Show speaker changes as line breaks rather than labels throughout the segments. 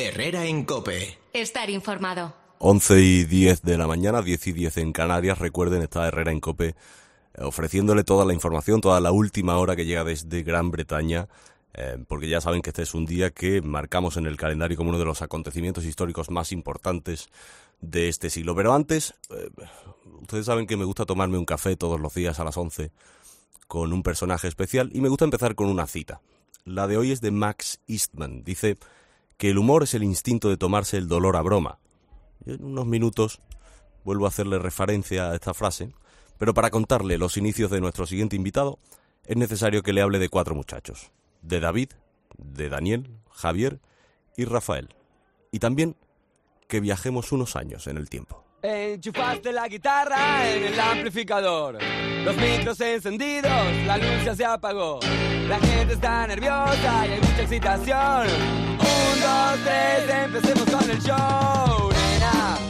Herrera en COPE.
Estar informado.
11:10 de la mañana, 10:10 en Canarias. Recuerden, está Herrera en COPE ofreciéndole toda la información, toda la última hora que llega desde Gran Bretaña, porque ya saben que este es un día que marcamos en el calendario como uno de los acontecimientos históricos más importantes de este siglo. Pero antes, ustedes saben que me gusta tomarme un café todos los días a las 11 con un personaje especial y me gusta empezar con una cita. La de hoy es de Max Eastman. Dice que el humor es el instinto de tomarse el dolor a broma. Y en unos minutos vuelvo a hacerle referencia a esta frase, pero para contarle los inicios de nuestro siguiente invitado es necesario que le hable de 4 muchachos. De David, de Daniel, Javier y Rafael. Y también que viajemos unos años en el tiempo.
Enchufaste la guitarra en el amplificador, los micros encendidos, la luz ya se apagó, la gente está nerviosa y hay mucha excitación. 1, 2, 3, empecemos con el show, nena,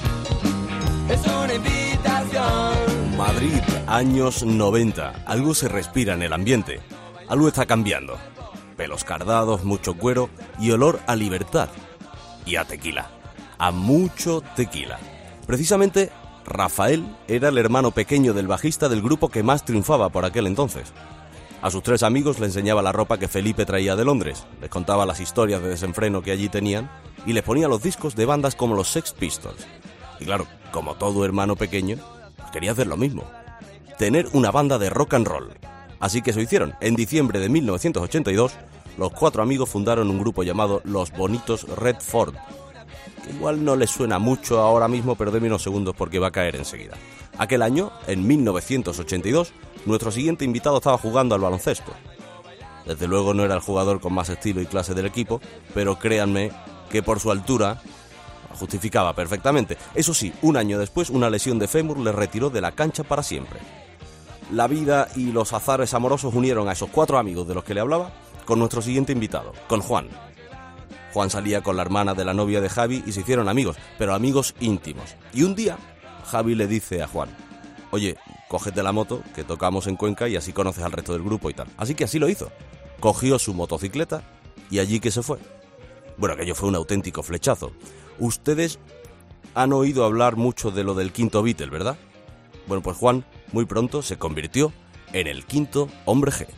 es una invitación.
Madrid, años 90. Algo se respira en el ambiente, algo está cambiando. Pelos cardados, mucho cuero y olor a libertad. Y a tequila, a mucho tequila. Precisamente, Rafael era el hermano pequeño del bajista del grupo que más triunfaba por aquel entonces. A sus 3 amigos le enseñaba la ropa que Felipe traía de Londres, les contaba las historias de desenfreno que allí tenían y les ponía los discos de bandas como los Sex Pistols. Y claro, como todo hermano pequeño, quería hacer lo mismo, tener una banda de rock and roll. Así que eso hicieron. En diciembre de 1982, los 4 amigos fundaron un grupo llamado Los Bonitos Redford. Igual no les suena mucho ahora mismo, pero denme unos segundos porque va a caer enseguida. Aquel año, en 1982, nuestro siguiente invitado estaba jugando al baloncesto. Desde luego no era el jugador con más estilo y clase del equipo, pero créanme que por su altura justificaba perfectamente. Eso sí, un año después, una lesión de fémur le retiró de la cancha para siempre. La vida y los azares amorosos unieron a esos 4 amigos de los que le hablaba con nuestro siguiente invitado, con Juan. Juan salía con la hermana de la novia de Javi y se hicieron amigos, pero amigos íntimos. Y un día, Javi le dice a Juan: oye, cógete la moto, que tocamos en Cuenca y así conoces al resto del grupo y tal. Así que así lo hizo. Cogió su motocicleta y allí que se fue. Bueno, aquello fue un auténtico flechazo. Ustedes han oído hablar mucho de lo del quinto Beatle, ¿verdad? Bueno, pues Juan muy pronto se convirtió en el quinto hombre G.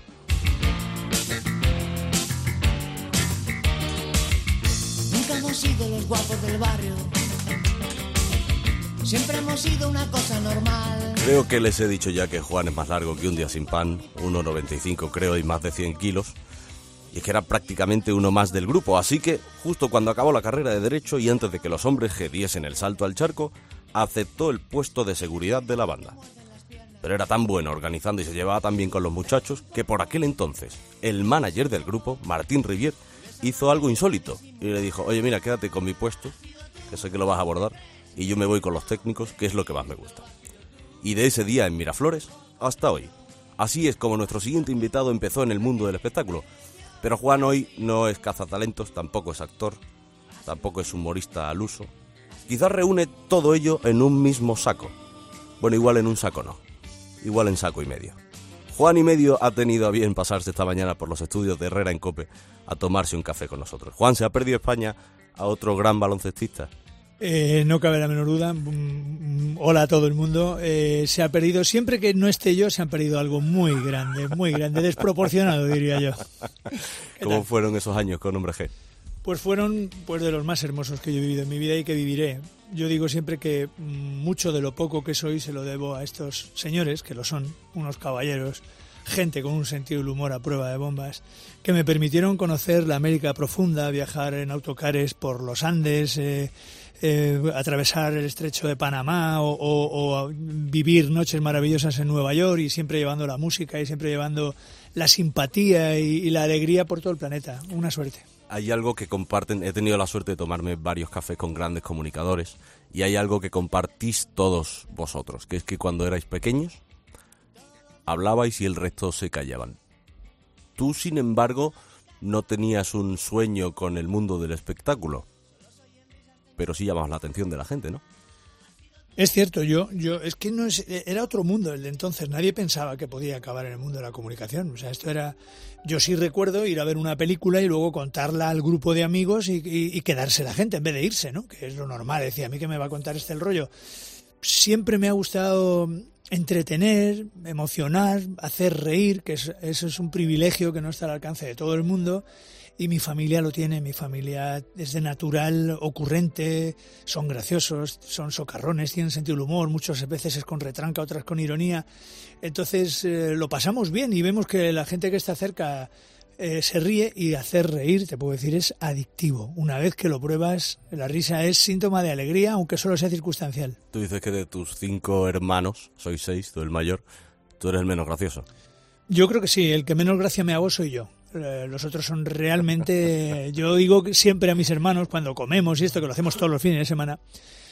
Hemos sido los guapos del barrio, siempre hemos sido una cosa normal.
Creo que les he dicho ya que Juan es más largo que un día sin pan, 1,95 creo y más de 100 kilos, y es que era prácticamente uno más del grupo, así que justo cuando acabó la carrera de Derecho y antes de que los hombres G diesen el salto al charco, aceptó el puesto de seguridad de la banda. Pero era tan bueno organizando y se llevaba tan bien con los muchachos que por aquel entonces el manager del grupo, Martín Rivier, hizo algo insólito y le dijo: oye, mira, quédate con mi puesto, que sé que lo vas a abordar, y yo me voy con los técnicos, que es lo que más me gusta. Y de ese día en Miraflores hasta hoy. Así es como nuestro siguiente invitado empezó en el mundo del espectáculo. Pero Juan hoy no es cazatalentos, tampoco es actor, tampoco es humorista al uso. Quizás reúne todo ello en un mismo saco. Bueno, igual en un saco no, igual en saco y medio. Juan y medio ha tenido a bien pasarse esta mañana por los estudios de Herrera en COPE a tomarse un café con nosotros. Juan, ¿se ha perdido España a otro gran baloncestista?
No cabe la menor duda. Hola a todo el mundo. Se ha perdido, siempre que no esté yo, se han perdido algo muy grande, desproporcionado, diría yo.
¿Cómo fueron esos años con Hombre G?
Pues fueron de los más hermosos que yo he vivido en mi vida y que viviré. Yo digo siempre que mucho de lo poco que soy se lo debo a estos señores, que lo son, unos caballeros, gente con un sentido del humor a prueba de bombas, que me permitieron conocer la América profunda, viajar en autocares por los Andes, atravesar el estrecho de Panamá o vivir noches maravillosas en Nueva York, y siempre llevando la música y siempre llevando la simpatía y la alegría por todo el planeta. Una suerte.
Hay algo que comparten, he tenido la suerte de tomarme varios cafés con grandes comunicadores, y hay algo que compartís todos vosotros, que es que cuando erais pequeños hablabais y el resto se callaban. Tú, sin embargo, no tenías un sueño con el mundo del espectáculo, pero sí llamabas la atención de la gente, ¿no?
Es cierto, es que era otro mundo el de entonces. Nadie pensaba que podía acabar en el mundo de la comunicación. O sea, esto era, yo sí recuerdo ir a ver una película y luego contarla al grupo de amigos y quedarse la gente en vez de irse, ¿no? Que es lo normal. Decía, a mí que me va a contar el rollo. Siempre me ha gustado entretener, emocionar, hacer reír, que eso es un privilegio que no está al alcance de todo el mundo. Y mi familia lo tiene, mi familia es de natural, ocurrente, son graciosos, son socarrones, tienen sentido del humor, muchas veces es con retranca, otras con ironía. Entonces lo pasamos bien y vemos que la gente que está cerca se ríe, y hacer reír, te puedo decir, es adictivo. Una vez que lo pruebas, la risa es síntoma de alegría, aunque solo sea circunstancial.
Tú dices que de tus 5 hermanos, sois 6, tú el mayor, tú eres el menos gracioso.
Yo creo que sí, el que menos gracia me hago soy yo. Los otros son realmente... Yo digo siempre a mis hermanos, cuando comemos y esto, que lo hacemos todos los fines de semana,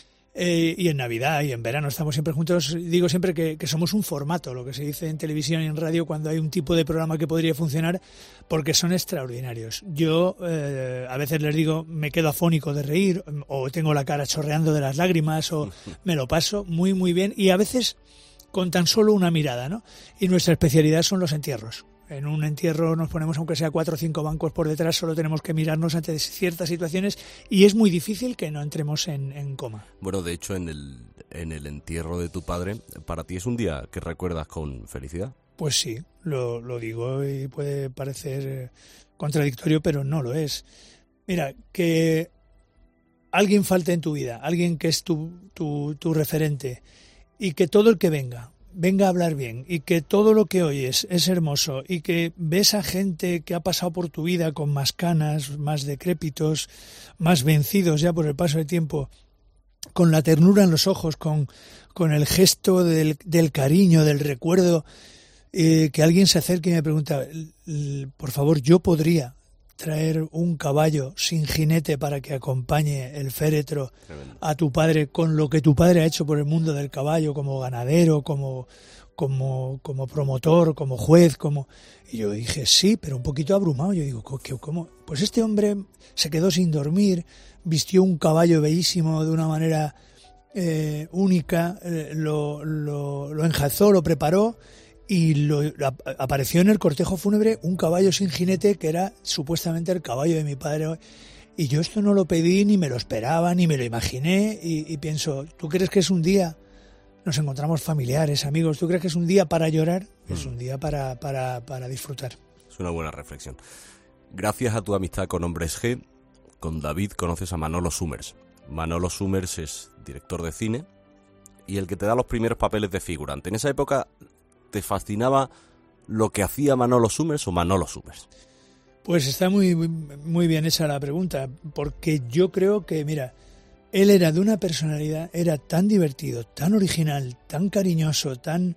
y en Navidad y en verano estamos siempre juntos, digo siempre que somos un formato, lo que se dice en televisión y en radio cuando hay un tipo de programa que podría funcionar, porque son extraordinarios. Yo a veces les digo, me quedo afónico de reír, o tengo la cara chorreando de las lágrimas, o me lo paso muy, muy bien, y a veces con tan solo una mirada, ¿no? Y nuestra especialidad son los entierros. En un entierro nos ponemos, aunque sea 4 o 5 bancos por detrás, solo tenemos que mirarnos ante ciertas situaciones y es muy difícil que no entremos en coma.
Bueno, de hecho, en el entierro de tu padre, ¿para ti es un día que recuerdas con felicidad?
Pues sí, lo digo y puede parecer contradictorio, pero no lo es. Mira, que alguien falte en tu vida, alguien que es tu referente, y que todo el que venga a hablar bien, y que todo lo que oyes es hermoso, y que ves a gente que ha pasado por tu vida con más canas, más decrépitos, más vencidos ya por el paso del tiempo, con la ternura en los ojos, con el gesto del cariño, del recuerdo, que alguien se acerque y me pregunta, por favor, yo podría traer un caballo sin jinete para que acompañe el féretro a tu padre, con lo que tu padre ha hecho por el mundo del caballo, como ganadero, como promotor, como juez, Y yo dije, sí, pero un poquito abrumado. Yo digo, ¿cómo? Pues este hombre se quedó sin dormir, vistió un caballo bellísimo de una manera única, lo enjalzó, lo preparó, y apareció en el cortejo fúnebre un caballo sin jinete que era supuestamente el caballo de mi padre. Y yo esto no lo pedí, ni me lo esperaba, ni me lo imaginé, y pienso, ¿tú crees que es un día? Nos encontramos familiares, amigos, ¿tú crees que es un día para llorar? Es un día para disfrutar.
Es una buena reflexión. Gracias a tu amistad con Hombres G, con David conoces a Manolo Summers. Manolo Summers es director de cine y el que te da los primeros papeles de figurante. En esa época, ¿te fascinaba lo que hacía Manolo Summers o Manolo Summers?
Pues está muy, muy bien hecha la pregunta, porque yo creo que, mira, él era de una personalidad, era tan divertido, tan original, tan cariñoso, tan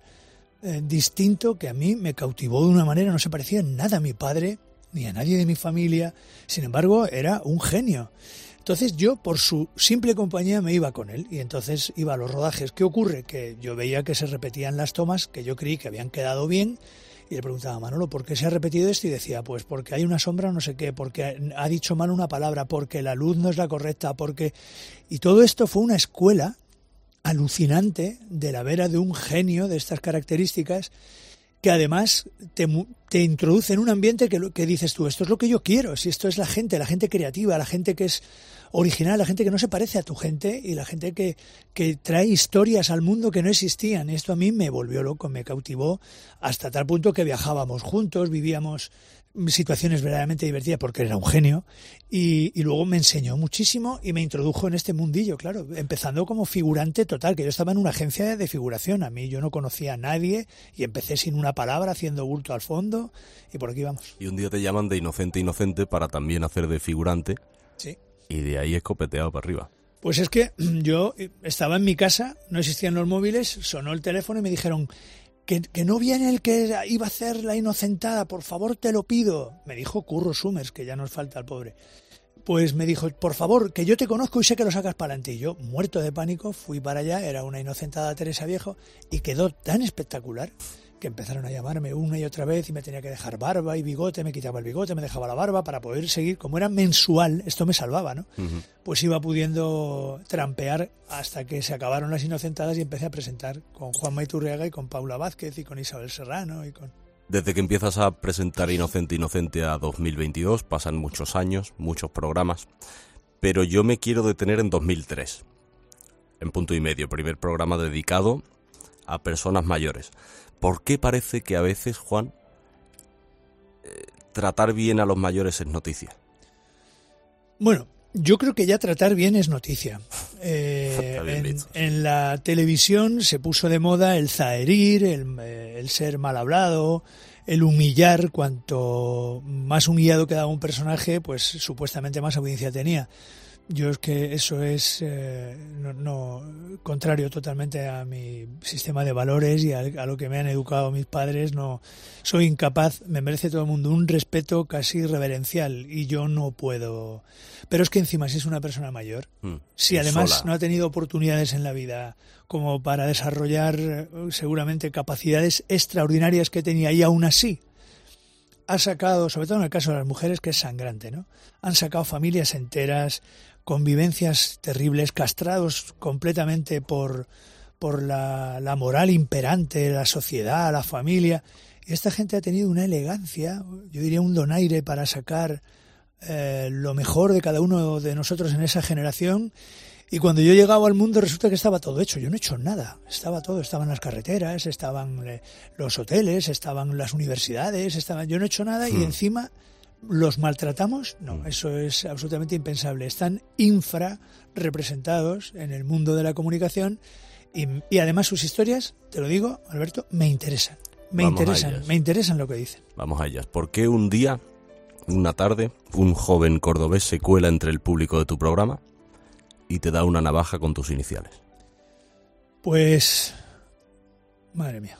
distinto, que a mí me cautivó de una manera, no se parecía en nada a mi padre, ni a nadie de mi familia. Sin embargo, era un genio. Entonces yo, por su simple compañía, me iba con él, y entonces iba a los rodajes. ¿Qué ocurre? Que yo veía que se repetían las tomas, que yo creí que habían quedado bien, y le preguntaba a Manolo, ¿por qué se ha repetido esto? Y decía, pues porque hay una sombra, no sé qué, porque ha dicho mal una palabra, porque la luz no es la correcta, porque... Y todo esto fue una escuela alucinante de la vera de un genio de estas características, que además te introduce en un ambiente que dices tú, esto es lo que yo quiero, si esto es la gente creativa, la gente que es original, la gente que no se parece a tu gente, y la gente que trae historias al mundo que no existían. Y esto a mí me volvió loco, me cautivó, hasta tal punto que viajábamos juntos, vivíamos situaciones verdaderamente divertidas, porque era un genio, y luego me enseñó muchísimo y me introdujo en este mundillo, claro, empezando como figurante total, que yo estaba en una agencia de figuración, a mí yo no conocía a nadie y empecé sin una palabra, haciendo bulto al fondo, y por aquí vamos.
Y un día te llaman de inocente para también hacer de figurante.
Sí.
Y de ahí escopeteado para arriba.
Pues es que yo estaba en mi casa, no existían los móviles, sonó el teléfono y me dijeron que no viene el que iba a hacer la inocentada, por favor te lo pido. Me dijo Curro Summers, que ya nos falta el pobre. Pues me dijo, por favor, que yo te conozco y sé que lo sacas para adelante. Y yo, muerto de pánico, fui para allá, era una inocentada Teresa Viejo, y quedó tan espectacular que empezaron a llamarme una y otra vez y me tenía que dejar barba y bigote, me quitaba el bigote, me dejaba la barba para poder seguir. Como era mensual, esto me salvaba, ¿no? Uh-huh. Pues iba pudiendo trampear hasta que se acabaron las inocentadas y empecé a presentar con Juanma Iturriaga y con Paula Vázquez y con Isabel Serrano y con...
Desde que empiezas a presentar Inocente a 2022, pasan muchos años, muchos programas, pero yo me quiero detener en 2003, en Punto y Medio, primer programa dedicado a personas mayores. ¿Por qué parece que a veces, Juan, tratar bien a los mayores es noticia?
Bueno, yo creo que ya tratar bien es noticia. En la televisión se puso de moda el zaherir, el ser mal hablado, el humillar. Cuanto más humillado quedaba un personaje, pues supuestamente más audiencia tenía. Yo es que eso es contrario totalmente a mi sistema de valores y a lo que me han educado mis padres. No soy incapaz, me merece todo el mundo un respeto casi reverencial y yo no puedo. Pero es que encima si es una persona mayor, si además sola, no ha tenido oportunidades en la vida como para desarrollar seguramente capacidades extraordinarias que tenía y aún así ha sacado, sobre todo en el caso de las mujeres, que es sangrante, ¿no? Han sacado familias enteras, convivencias terribles, castrados completamente por la moral imperante, la sociedad, la familia. Y esta gente ha tenido una elegancia, yo diría un donaire para sacar lo mejor de cada uno de nosotros en esa generación. Y cuando yo llegaba al mundo resulta que estaba todo hecho. Yo no he hecho nada. Estaba todo. Estaban las carreteras, estaban los hoteles, estaban las universidades, yo no he hecho nada y encima los maltratamos. No, eso es absolutamente impensable. Están infrarrepresentados en el mundo de la comunicación y además sus historias, te lo digo, Alberto, me interesan. Me interesan lo que dicen.
Vamos a ellas. ¿Por qué un día, una tarde, un joven cordobés se cuela entre el público de tu programa y te da una navaja con tus iniciales?
Pues, madre mía,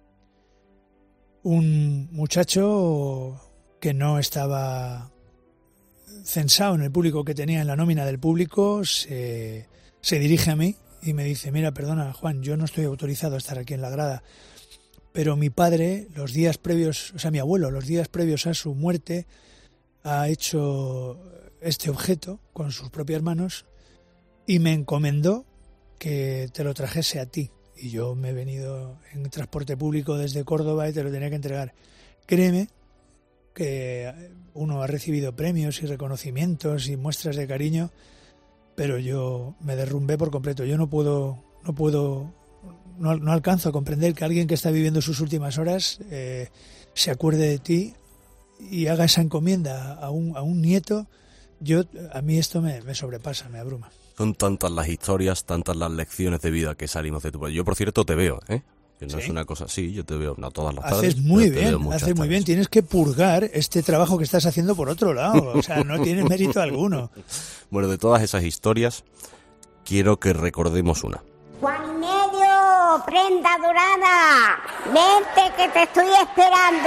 un muchacho que no estaba censado en el público que tenía en la nómina del público se dirige a mí y me dice: mira, perdona, Juan, yo no estoy autorizado a estar aquí en la grada, pero mi padre, mi abuelo, los días previos a su muerte, ha hecho este objeto con sus propias manos y me encomendó que te lo trajese a ti. Y yo me he venido en transporte público desde Córdoba y te lo tenía que entregar. Créeme que uno ha recibido premios y reconocimientos y muestras de cariño, pero yo me derrumbé por completo. Yo no alcanzo a comprender que alguien que está viviendo sus últimas horas se acuerde de ti y haga esa encomienda a un nieto. A mí esto me sobrepasa, me abruma.
Son tantas las historias, tantas las lecciones de vida que salimos de tu país. Yo, por cierto, te veo, ¿eh? Que no ¿sí? Es una cosa así, yo te veo, no todas las tardes.
Haces muy bien, tienes que purgar este trabajo que estás haciendo por otro lado, o sea, no tienes mérito alguno.
Bueno, de todas esas historias, quiero que recordemos una.
Juan y Medio, prenda dorada, vente que te estoy esperando.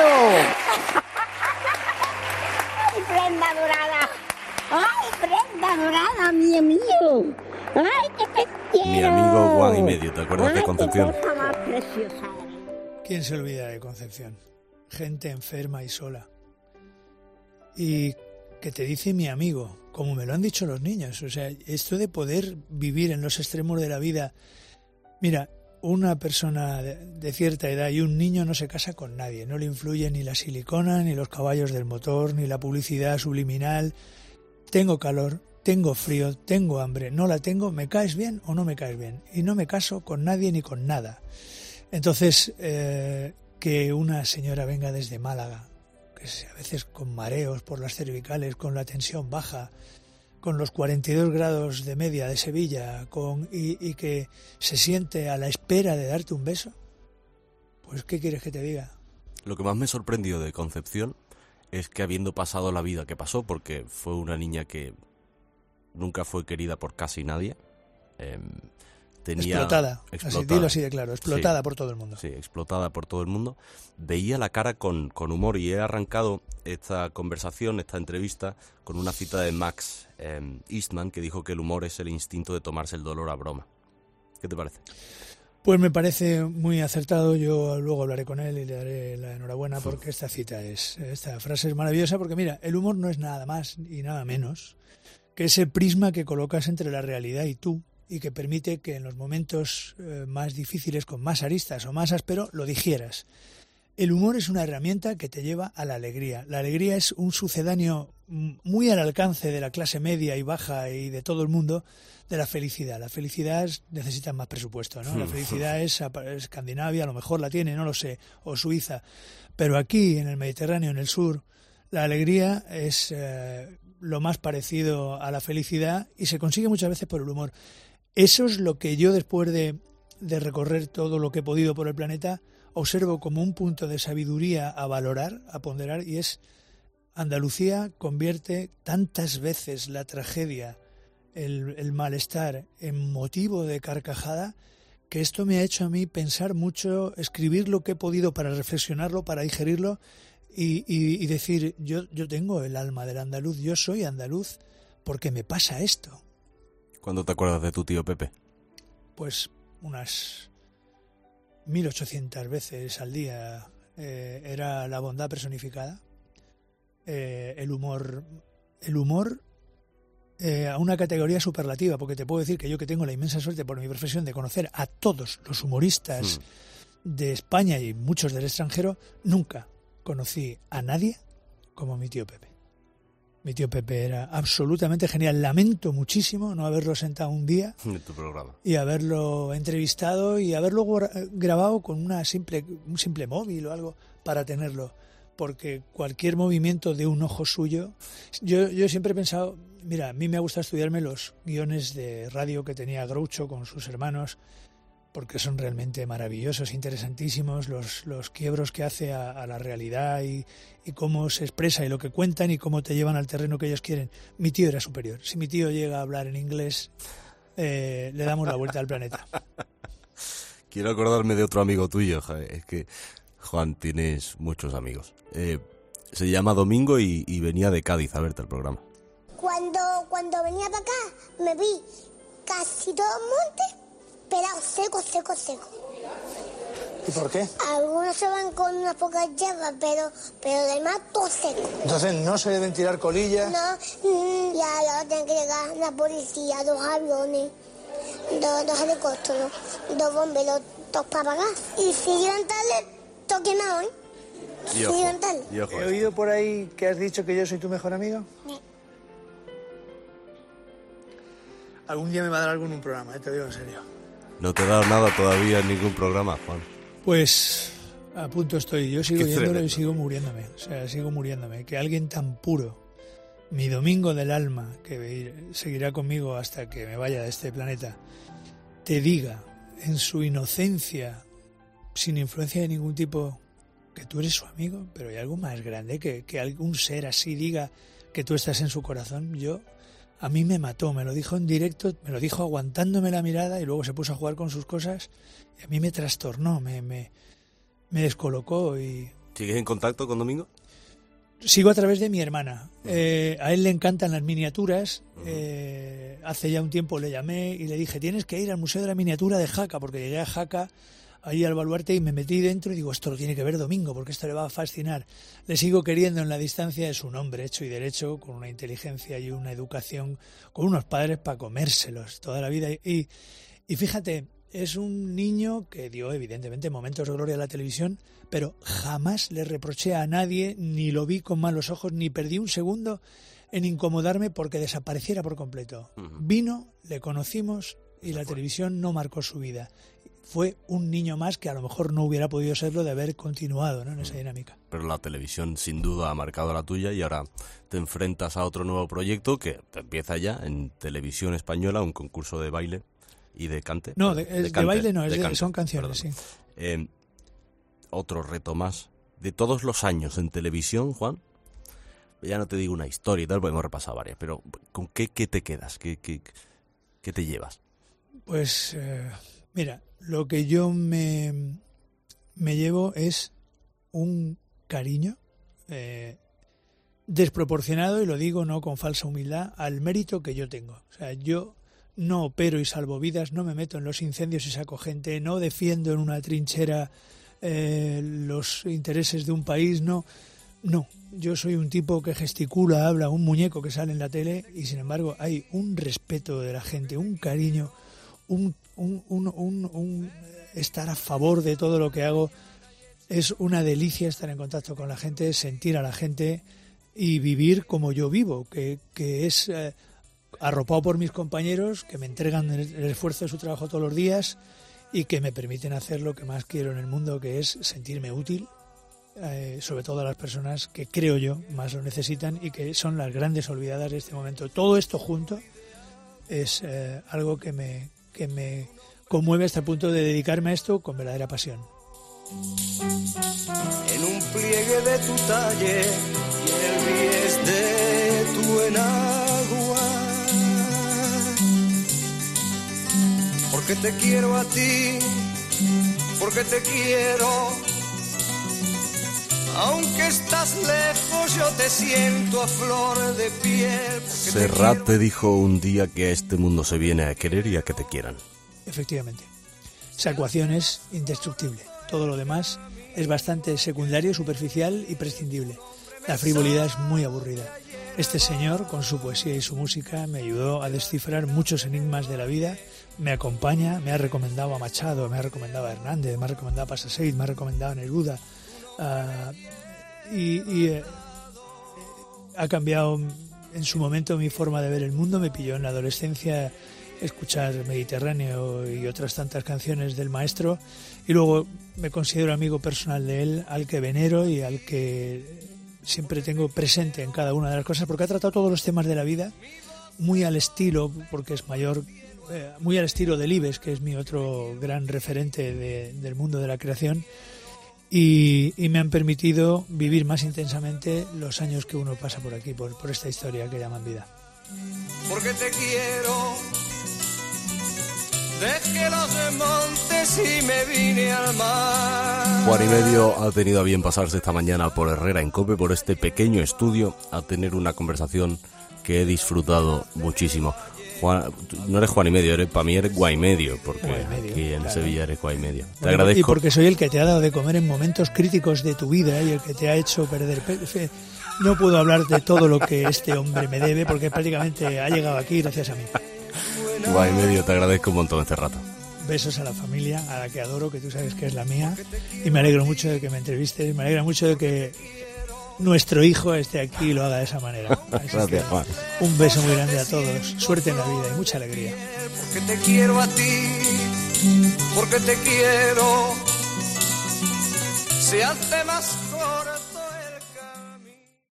¡Ay, prenda dorada! ¡Ay, prenda dorada, mi amigo! ¡Ay, que te quiero!
Mi amigo Juan y Medio, ¿te acuerdas de Concepción?
Qué cosa más preciosa.
¿Quién se olvida de Concepción? Gente enferma y sola. Y que te dice mi amigo, como me lo han dicho los niños. O sea, esto de poder vivir en los extremos de la vida. Mira, una persona de cierta edad y un niño no se casa con nadie. No le influye ni la silicona, ni los caballos del motor, ni la publicidad subliminal. Tengo calor, tengo frío, tengo hambre, no la tengo, ¿me caes bien o no me caes bien? Y no me caso con nadie ni con nada. Entonces, que una señora venga desde Málaga, que a veces con mareos por las cervicales, con la tensión baja, con los 42 grados de media de Sevilla, y que se siente a la espera de darte un beso, pues ¿qué quieres que te diga?
Lo que más me sorprendió de Concepción es que habiendo pasado la vida que pasó, porque fue una niña que nunca fue querida por casi nadie,
explotada, así de claro, explotada, sí, por todo el mundo.
Sí, explotada por todo el mundo. Veía la cara con humor y he arrancado esta conversación, esta entrevista, con una cita de Max Eastman, que dijo que el humor es el instinto de tomarse el dolor a broma. ¿Qué te parece?
Pues me parece muy acertado. Yo luego hablaré con él y le daré la enhorabuena porque esta frase es maravillosa, porque mira, el humor no es nada más y nada menos que ese prisma que colocas entre la realidad y tú, y que permite que en los momentos más difíciles, con más aristas o más áspero, lo digieras. El humor es una herramienta que te lleva a la alegría. La alegría es un sucedáneo muy al alcance de la clase media y baja y de todo el mundo de la felicidad. La felicidad necesita más presupuesto, ¿no? La felicidad es Escandinavia, a lo mejor la tiene, no lo sé, o Suiza. Pero aquí, en el Mediterráneo, en el sur, la alegría es lo más parecido a la felicidad y se consigue muchas veces por el humor. Eso es lo que yo, después de recorrer todo lo que he podido por el planeta, observo como un punto de sabiduría a valorar, a ponderar, y es: Andalucía convierte tantas veces la tragedia, el malestar, en motivo de carcajada, que esto me ha hecho a mí pensar mucho, escribir lo que he podido para reflexionarlo, para digerirlo y decir, yo tengo el alma del andaluz, yo soy andaluz porque me pasa esto.
¿Cuándo te acuerdas de tu tío Pepe?
Pues unas 1800 veces al día. Era la bondad personificada, el humor a una categoría superlativa, porque te puedo decir que yo, que tengo la inmensa suerte por mi profesión de conocer a todos los humoristas de España y muchos del extranjero, nunca conocí a nadie como mi tío Pepe. Mi tío Pepe era absolutamente genial. Lamento muchísimo no haberlo sentado un día
en tu programa
y haberlo entrevistado y haberlo grabado con un simple móvil o algo para tenerlo, porque cualquier movimiento de un ojo suyo... Yo siempre he pensado, mira, a mí me ha gustado estudiarme los guiones de radio que tenía Groucho con sus hermanos, porque son realmente maravillosos, interesantísimos, los quiebros que hace a la realidad y cómo se expresa y lo que cuentan y cómo te llevan al terreno que ellos quieren. Mi tío era superior. Si mi tío llega a hablar en inglés, le damos la vuelta al planeta.
Quiero acordarme de otro amigo tuyo, es que, Juan, tienes muchos amigos. Se llama Domingo y venía de Cádiz a verte el programa.
Cuando venía para acá, me vi casi todo el monte pelado, seco.
¿Y por qué?
Algunos se van con unas pocas hierbas, pero además todo seco.
Entonces no se deben tirar colillas.
No, ya tienen que llegar la policía, 2 aviones, 2 helicópteros, 2 bomberos, 2 para pagar. Y si llegan tarde, toquen a hoy.
Y ojo.
He oído por ahí que has dicho que yo soy tu mejor amigo.
Sí.
Algún día me va a dar algo en un programa, te digo en serio.
No te he dado nada todavía en ningún programa, Juan.
Pues a punto estoy. Yo sigo
Qué
yéndolo
tremendo.
y sigo muriéndome. O sea, sigo muriéndome. Que alguien tan puro, mi Domingo del alma, que seguirá conmigo hasta que me vaya de este planeta, te diga en su inocencia, sin influencia de ningún tipo, que tú eres su amigo. Pero hay algo más grande que algún ser así diga que tú estás en su corazón. A mí me mató, me lo dijo en directo, me lo dijo aguantándome la mirada y luego se puso a jugar con sus cosas y a mí me trastornó, me descolocó. Y
¿Sigues en contacto con Domingo?
sigo a través de mi hermana. A él le encantan las miniaturas. Hace ya un tiempo le llamé y le dije, tienes que ir al Museo de la Miniatura de Jaca, porque llegué a Jaca, ahí al baluarte, y me metí dentro y digo, esto lo tiene que ver Domingo, porque esto le va a fascinar. Le sigo queriendo en la distancia, es un hombre hecho y derecho, con una inteligencia y una educación, con unos padres para comérselos toda la vida. Y fíjate, es un niño que dio evidentemente momentos de gloria a la televisión, pero jamás le reproché a nadie, ni lo vi con malos ojos, ni perdí un segundo en incomodarme porque desapareciera por completo. Vino, le conocimos y la televisión no marcó su vida. Fue un niño más que a lo mejor no hubiera podido serlo de haber continuado, ¿no?, en esa dinámica.
Pero la televisión sin duda ha marcado la tuya y ahora te enfrentas a otro nuevo proyecto que empieza ya en Televisión Española, un concurso de baile y de cante.
No, de baile no,
cante,
son canciones,
perdón.
sí.
Otro reto más. De todos los años en televisión, Juan, ya no te digo una historia y tal, porque hemos repasado varias, pero ¿con qué te quedas? ¿Qué te llevas?
Pues, mira, lo que yo me llevo es un cariño desproporcionado, y lo digo no con falsa humildad, al mérito que yo tengo. O sea, yo no opero y salvo vidas, no me meto en los incendios y saco gente, no defiendo en una trinchera los intereses de un país, no. Yo soy un tipo que gesticula, habla, un muñeco que sale en la tele y sin embargo hay un respeto de la gente, un cariño, un estar a favor de todo lo que hago. Es una delicia estar en contacto con la gente, sentir a la gente y vivir como yo vivo, que es arropado por mis compañeros, que me entregan el esfuerzo de su trabajo todos los días y que me permiten hacer lo que más quiero en el mundo, que es sentirme útil, sobre todo a las personas que creo yo más lo necesitan y que son las grandes olvidadas de este momento. Todo esto junto es algo que me conmueve hasta el punto de dedicarme a esto con verdadera pasión.
En un pliegue de tu talle y en el bies de tu enagua, porque te quiero a ti, porque te quiero. Aunque estás lejos, yo te siento a flor de piel.
Serrat te dijo un día que a este mundo se viene a querer y a que te quieran.
Efectivamente. Esa ecuación es indestructible. Todo lo demás es bastante secundario, superficial y prescindible. La frivolidad es muy aburrida. Este señor, con su poesía y su música, me ayudó a descifrar muchos enigmas de la vida. Me acompaña, me ha recomendado a Machado, me ha recomendado a Hernández, me ha recomendado a Passaseid, me ha recomendado a Neruda. Ha cambiado en su momento mi forma de ver el mundo. Me pilló en la adolescencia escuchar Mediterráneo y otras tantas canciones del maestro, y luego me considero amigo personal de él, al que venero y al que siempre tengo presente en cada una de las cosas, porque ha tratado todos los temas de la vida muy al estilo, porque es mayor, muy al estilo de Delibes, que es mi otro gran referente del mundo de la creación. Y me han permitido vivir más intensamente los años que uno pasa por aquí, por esta historia que llaman vida.
Porque te quiero, dejé los montes y me vine al mar.
Juan y Medio ha tenido a bien pasarse esta mañana por Herrera en COPE, por este pequeño estudio, a tener una conversación que he disfrutado muchísimo. Juan, no eres Juan y Medio, para mí eres Guay Medio, porque Guaymedio, aquí en Sevilla eres Guay Medio. Te agradezco.
Y porque soy el que te ha dado de comer en momentos críticos de tu vida y el que te ha hecho perder peso. No puedo hablar de todo lo que este hombre me debe, porque prácticamente ha llegado aquí gracias a mí.
Guay Medio, te agradezco un montón este rato.
Besos a la familia, a la que adoro, que tú sabes que es la mía, y me alegro mucho de que me entrevistes, me alegra mucho de que nuestro hijo esté aquí y lo haga de esa manera.
Gracias, Juan.
Un beso muy grande a todos, suerte en la vida y mucha alegría.
Porque te quiero a ti, porque te quiero, se hace más corto.